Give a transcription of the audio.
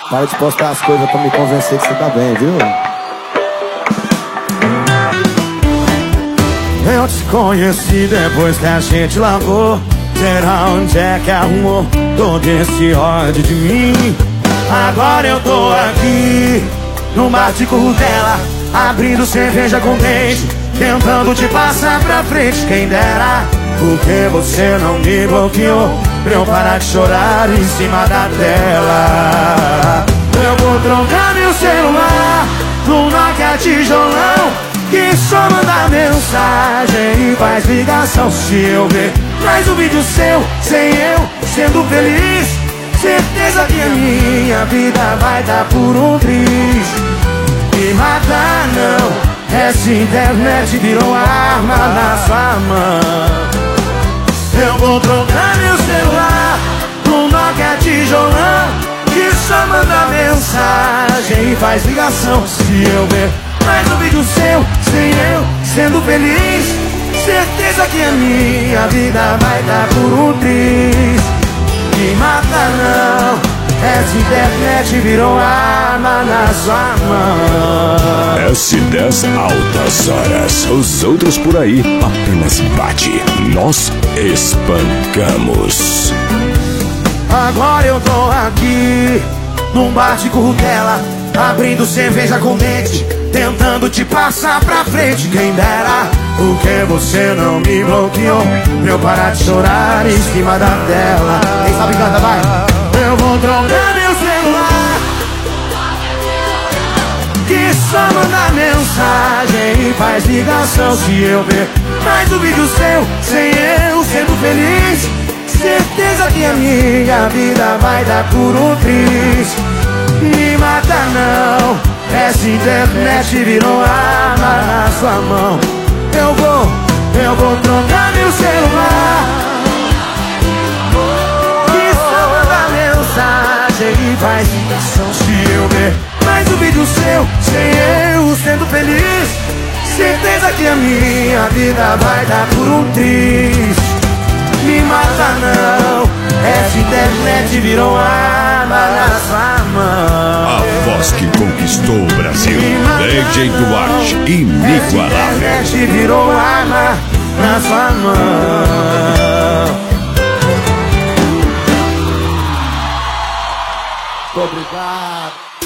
Para de postar as coisas pra me convencer que você tá bem, viu? Eu te conheci depois que a gente largou. Será onde é que arrumou todo esse ódio de mim? Agora eu tô aqui no bar de Curtela, abrindo cerveja com dente, tentando te passar pra frente. Quem dera, porque você não me bloqueou pra eu parar de chorar em cima da tela. Eu vou trocar meu celular no Nokia tijolão, que só manda mensagem e faz ligação. Se eu ver mais um vídeo seu, sem eu sendo feliz, certeza que a minha vida vai dar por um triz. Me matar não, essa internet virou arma na sua mão. Eu vou trocar meu celular no Nokia tijolão, que só manda mensagem e faz ligação. Se eu ver mais um vídeo seu, sem eu sendo feliz, certeza que a minha vida vai dar por um triz. Me mata não, essa internet virou arma na sua mão. S10 Altas Horas. Os outros por aí apenas bate, nós espancamos. Agora eu tô aqui num bar de Curtela, abrindo cerveja com dente, tentando te passar pra frente. Quem dera, porque você não me bloqueou pra eu parar de chorar em cima da tela. Quem sabe canta, vai. Eu vou trocar meu celular, que só manda mensagem e faz ligação. Se eu ver mais um vídeo seu, sem eu sendo feliz, certeza que a minha vida vai dar por um triz. Me mata não, essa internet virou arma na sua mão. Eu vou trocar meu celular, que só manda mensagem e faz ligação. Se eu ver mais um vídeo seu, sem eu sendo feliz, certeza que a minha vida vai dar por um triz. Me mata não, essa internet virou arma na sua mão. A voz que conquistou o Brasil, DJ Duarte, inigualável. Essa internet virou arma na sua mão. Muito obrigado.